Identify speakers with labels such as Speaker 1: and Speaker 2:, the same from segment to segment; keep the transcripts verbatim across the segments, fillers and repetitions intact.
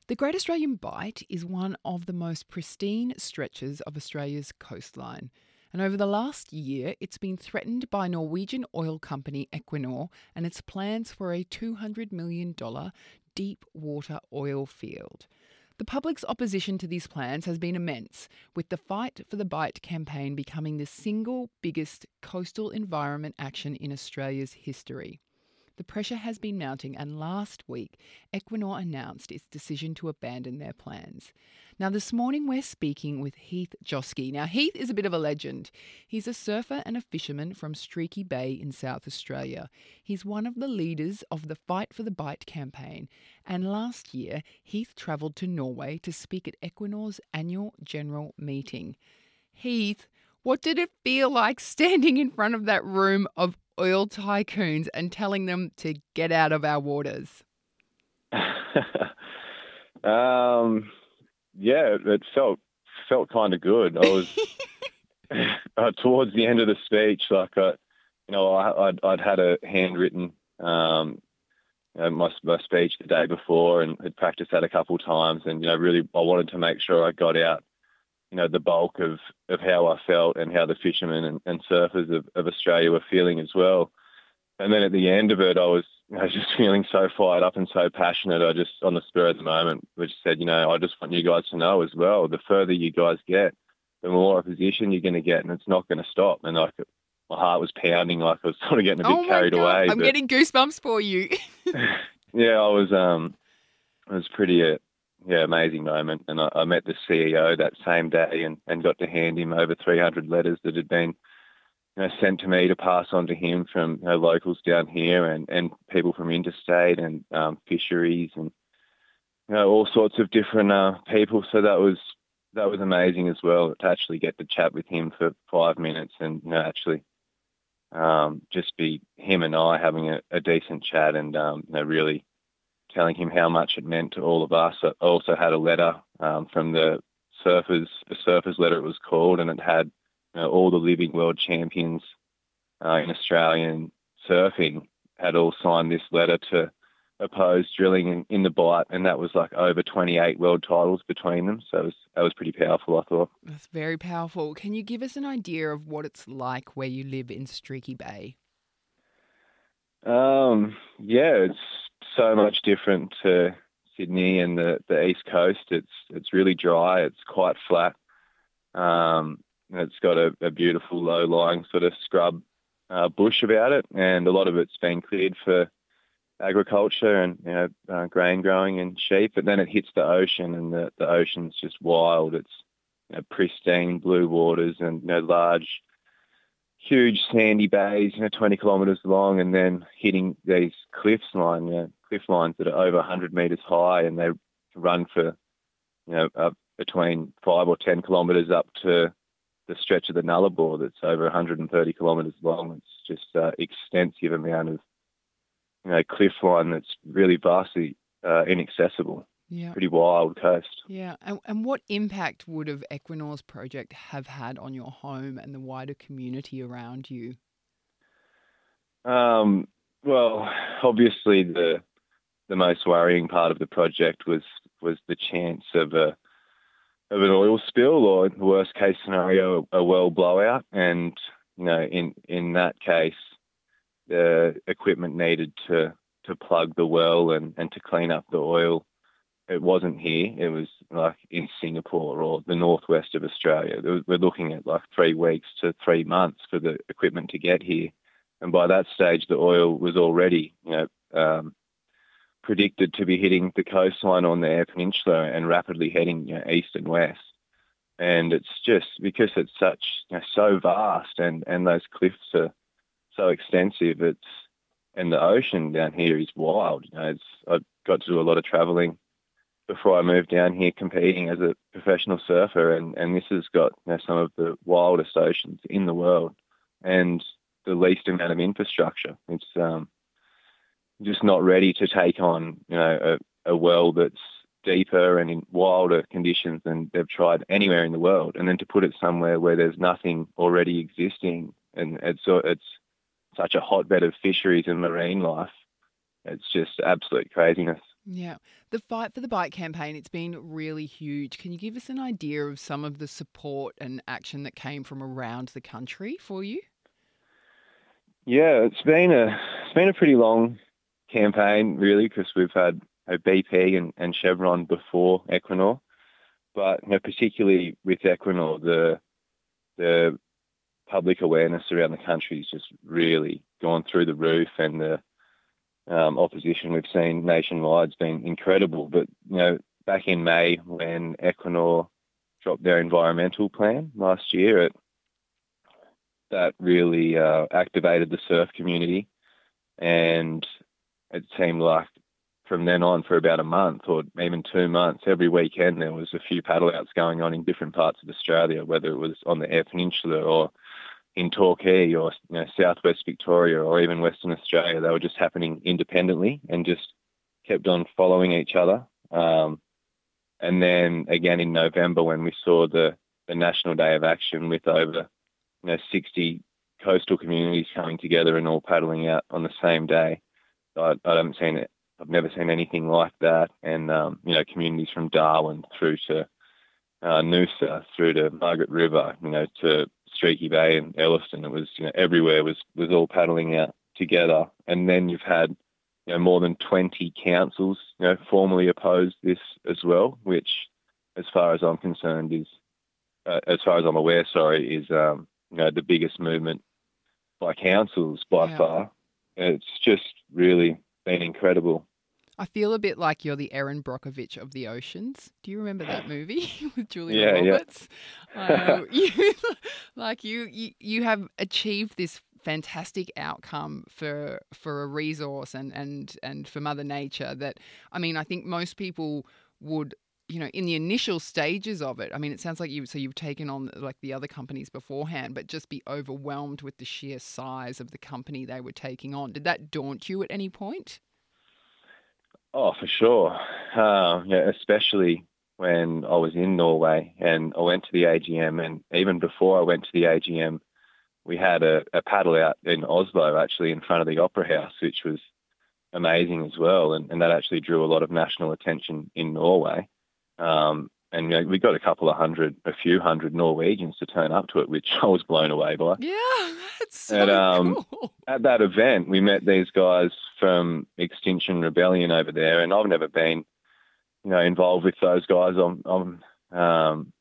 Speaker 1: The Great Australian Bight is one of the most pristine stretches of Australia's coastline. And over the last year, it's been threatened by Norwegian oil company Equinor and its plans for a two hundred million dollars deep water oil field. The public's opposition to these plans has been immense, with the Fight for the Bight campaign becoming the single biggest coastal environment action in Australia's history. The pressure has been mounting, and last week, Equinor announced its decision to abandon their plans. Now, this morning, we're speaking with Heath Joske. Now, Heath is a bit of a legend. He's a surfer and a fisherman from Streaky Bay in South Australia. He's one of the leaders of the Fight for the Bight campaign, and last year, Heath travelled to Norway to speak at Equinor's annual general meeting. Heath, what did it feel like standing in front of that room of oil tycoons and telling them to get out of our waters?
Speaker 2: um, yeah, it felt felt kind of good. I was uh, towards the end of the speech, like I, you know, I, I'd, I'd had a handwritten um, you know, my, my speech the day before and had practiced that a couple of times, and you know, really, I wanted to make sure I got out, you know, the bulk of, of how I felt and how the fishermen and, and surfers of, of Australia were feeling as well. And then at the end of it, I was, I was just feeling so fired up and so passionate. I just, on the spur of the moment, which said, you know, I just want you guys to know as well, the further you guys get, the more opposition you're going to get, and it's not going to stop. And like, my heart was pounding, like I was sort of getting a bit
Speaker 1: Oh my
Speaker 2: carried
Speaker 1: God,
Speaker 2: away.
Speaker 1: I'm
Speaker 2: but,
Speaker 1: getting goosebumps for you.
Speaker 2: yeah, I was, um, it was pretty, uh, yeah, amazing moment. And I, I met the C E O that same day and, and got to hand him over three hundred letters that had been, you know, sent to me to pass on to him from, you know, locals down here and, and people from interstate and um, fisheries and, you know, all sorts of different uh, people. So that was that was amazing as well, to actually get to chat with him for five minutes and, you know, actually um, just be him and I having a, a decent chat and, um, you know, really telling him how much it meant to all of us. I also had a letter um, from the surfers, the surfers letter it was called, and it had, you know, all the living world champions uh, in Australian surfing had all signed this letter to oppose drilling in, in the Bight, and that was like over twenty-eight world titles between them. So it was, that was pretty powerful, I thought.
Speaker 1: That's very powerful. Can you give us an idea of what it's like where you live in Streaky Bay?
Speaker 2: Um, yeah, it's so much different to Sydney and the, the East Coast. It's it's really dry. It's quite flat. Um, it's got a, a beautiful low-lying sort of scrub uh, bush about it, and a lot of it's been cleared for agriculture and, you know, uh, grain growing and sheep. But then it hits the ocean, and the, the ocean's just wild. It's, you know, pristine blue waters and, you know, large, huge sandy bays, you know, twenty kilometres long, and then hitting these cliffs line, you know, cliff lines that are over one hundred metres high, and they run for, you know, up between five or ten kilometres up to the stretch of the Nullarbor that's over one hundred thirty kilometres long. It's just uh, extensive amount of, you know, cliff line that's really vastly uh, inaccessible.
Speaker 1: Yeah.
Speaker 2: Pretty wild coast.
Speaker 1: Yeah. And, and what impact would have Equinor's project have had on your home and the wider community around you?
Speaker 2: Um, well, obviously the the most worrying part of the project was was the chance of a of an oil spill, or in the worst case scenario, a well blowout. And, you know, in in that case, the equipment needed to to plug the well and, and to clean up the oil, it wasn't here. It was like in Singapore or the northwest of Australia. We're looking at like three weeks to three months for the equipment to get here. And by that stage, the oil was already, you know, um, predicted to be hitting the coastline on the Eyre Peninsula and rapidly heading, you know, east and west. And it's just because it's such, you know, so vast, and, and those cliffs are so extensive. It's and the ocean down here is wild. You know, it's I've got to do a lot of travelling before I moved down here competing as a professional surfer, and, and this has got, you know, some of the wildest oceans in the world and the least amount of infrastructure. It's um, just not ready to take on, you know, a, a well that's deeper and in wilder conditions than they've tried anywhere in the world, and then to put it somewhere where there's nothing already existing, and it's it's such a hotbed of fisheries and marine life. It's just absolute craziness.
Speaker 1: Yeah. The Fight for the Bike campaign, it's been really huge. Can you give us an idea of some of the support and action that came from around the country for you?
Speaker 2: Yeah, it's been a it's been a pretty long campaign, really, because we've had uh, B P and, and Chevron before Equinor, but you know, particularly with Equinor, the the public awareness around the country has just really gone through the roof, and the um, opposition we've seen nationwide has been incredible. But you know, back in May when Equinor dropped their environmental plan last year, it that really uh, activated the surf community, and it seemed like from then on for about a month or even two months, every weekend there was a few paddle outs going on in different parts of Australia, whether it was on the Eyre Peninsula or in Torquay or you know, southwest Victoria or even Western Australia. They were just happening independently and just kept on following each other. Um, and then again in November when we saw the, the National Day of Action with over you know sixty coastal communities coming together and all paddling out on the same day. I, I haven't seen it. I've never seen anything like that. And um, you know, communities from Darwin through to uh, Noosa, through to Margaret River, you know, to Streaky Bay and Elliston. It was you know everywhere was was all paddling out together. And then you've had you know more than twenty councils you know formally oppose this as well, which, as far as I'm concerned, is uh, as far as I'm aware, sorry, is um, you know the biggest movement by councils by
Speaker 1: Yeah.
Speaker 2: far. It's just really been incredible.
Speaker 1: I feel a bit like you're the Erin Brockovich of the oceans. Do you remember that movie with Julia
Speaker 2: Yeah, yeah.
Speaker 1: Roberts? Um, you, like you, you, you have achieved this fantastic outcome for for a resource and and and for Mother Nature. That I mean, I think most people would. You know, in the initial stages of it, I mean, it sounds like you, so you've taken on like the other companies beforehand, but just be overwhelmed with the sheer size of the company they were taking on. Did that daunt you at any point?
Speaker 2: Oh, for sure. Uh, yeah, especially when I was in Norway and I went to the A G M, and even before I went to the A G M, we had a, a paddle out in Oslo, actually in front of the Opera House, which was amazing as well, and, and that actually drew a lot of national attention in Norway. Um, and you know, we got a couple of hundred, a few hundred Norwegians to turn up to it, which I was blown away by.
Speaker 1: Yeah, that's
Speaker 2: And
Speaker 1: so
Speaker 2: um,
Speaker 1: cool.
Speaker 2: at that event, we met these guys from Extinction Rebellion over there, and I've never been, you know, involved with those guys. I'm, I'm um,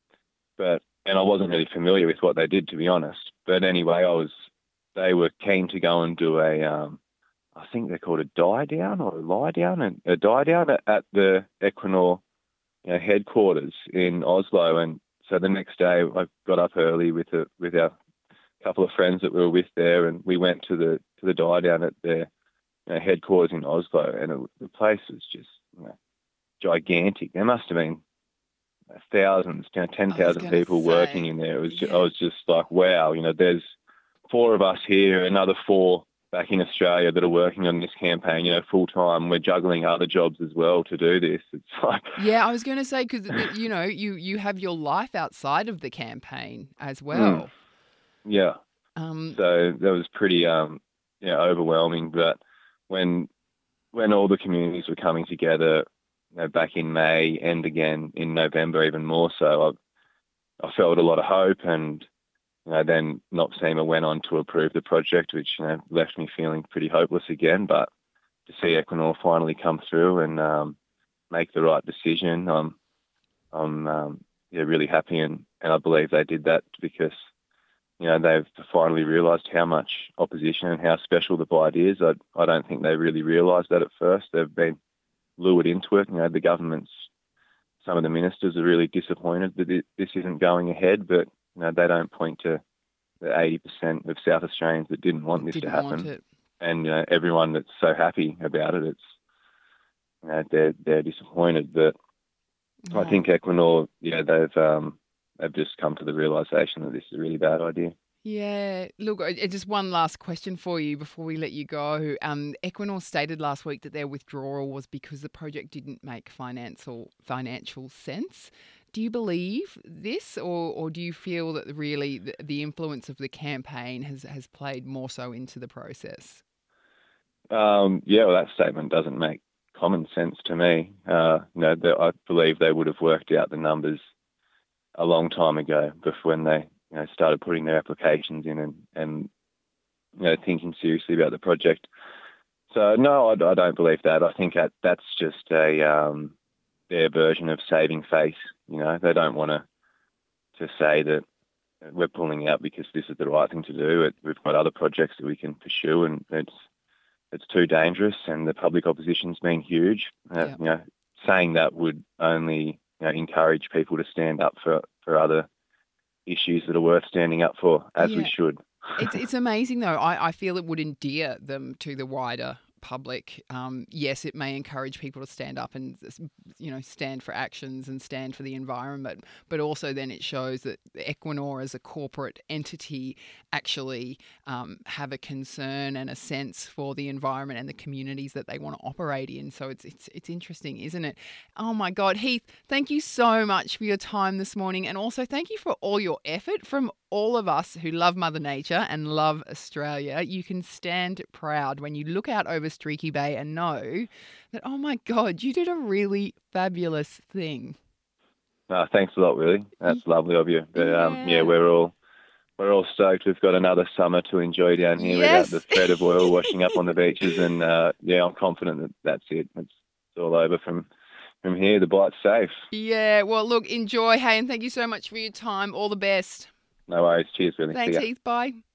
Speaker 2: but and I wasn't really familiar with what they did, to be honest. But anyway, I was. They were keen to go and do a, um, I think they're called a die down or a lie down, and a die down at, at the Equinor you know, headquarters in Oslo. And so the next day, I got up early with a, with our couple of friends that we were with there, and we went to the to the die down at their you know, headquarters in Oslo, and it, the place was just you know, gigantic. There must have been thousands, you know, ten
Speaker 1: I was
Speaker 2: thousand
Speaker 1: going to
Speaker 2: people working
Speaker 1: say,
Speaker 2: in there. It was just, I
Speaker 1: yeah.
Speaker 2: was just like, wow, you know, there's four of us here, another four back in Australia that are working on this campaign, you know, full time. We're juggling other jobs as well to do this. It's like,
Speaker 1: Yeah, I was going to say, because, you know, you, you have your life outside of the campaign as
Speaker 2: mm,
Speaker 1: well.
Speaker 2: yeah.
Speaker 1: Um,
Speaker 2: So that was pretty, um, yeah, overwhelming. But when when all the communities were coming together, you know, back in May and again in November, even more so, I, I felt a lot of hope. And you know, then NOPSEMA went on to approve the project, which you know left me feeling pretty hopeless again. But to see Equinor finally come through and um, make the right decision, I'm I'm um, yeah really happy, and, and I believe they did that because you know they've finally realised how much opposition and how special the bite is. I I don't think they really realised that at first. They've been lured into it. You know, the government's some of the ministers are really disappointed that it, this isn't going ahead, but you know they don't point to the eighty percent of South Australians that didn't want this to
Speaker 1: didn't want
Speaker 2: happen,
Speaker 1: it.
Speaker 2: and you know, everyone that's so happy about it. It's you know, they're they're disappointed. But I
Speaker 1: Oh,
Speaker 2: think Equinor, yeah, they've um, they've just come to the realisation that this is a really bad idea.
Speaker 1: yeah. Look, uh, just one last question for you before we let you go. Um, Equinor stated last week that their withdrawal was because the project didn't make financial financial sense. Do you believe this, or, or do you feel that really the, the influence of the campaign has, has played more so into the process?
Speaker 2: Um, yeah, well, that statement doesn't make common sense to me. Uh, you know, that I believe they would have worked out the numbers a long time ago, before when they you know started putting their applications in and, and you know thinking seriously about the project. So no, I, I don't believe that. I think that that's just a um, their version of saving face. You know, they don't want to to say that we're pulling out because this is the right thing to do. It, we've got other projects that we can pursue, and it's it's too dangerous, and the public opposition's been huge. Uh,
Speaker 1: Yeah.
Speaker 2: You know, saying that would only you know, encourage people to stand up for, for other issues that are worth standing up for, as we
Speaker 1: Yeah.
Speaker 2: should.
Speaker 1: It's it's amazing though. I, I feel it would endear them to the wider public. Um, yes, it may encourage people to stand up and you know stand for actions and stand for the environment, but also then it shows that Equinor as a corporate entity actually um, have a concern and a sense for the environment and the communities that they want to operate in. So it's it's it's interesting, isn't it? Oh my God, Heath, thank you so much for your time this morning, and also thank you for all your effort from all of us who love Mother Nature and love Australia. You can stand proud when you look out over Streaky Bay and know that, oh my God, you did a really fabulous thing.
Speaker 2: Uh, thanks a lot, really. That's lovely of you. But um, yeah,
Speaker 1: Yeah.
Speaker 2: we're all we're all stoked. We've got another summer to enjoy down here
Speaker 1: Yes.
Speaker 2: without the threat of oil washing up on the beaches. And uh, yeah, I'm confident that that's it. It's, it's all over from from here. The bite's safe.
Speaker 1: Yeah, well, look, enjoy, hey, and thank you so much for your time. All the best.
Speaker 2: No worries. Cheers, really. See
Speaker 1: Thanks,
Speaker 2: ya.
Speaker 1: Heath. Bye.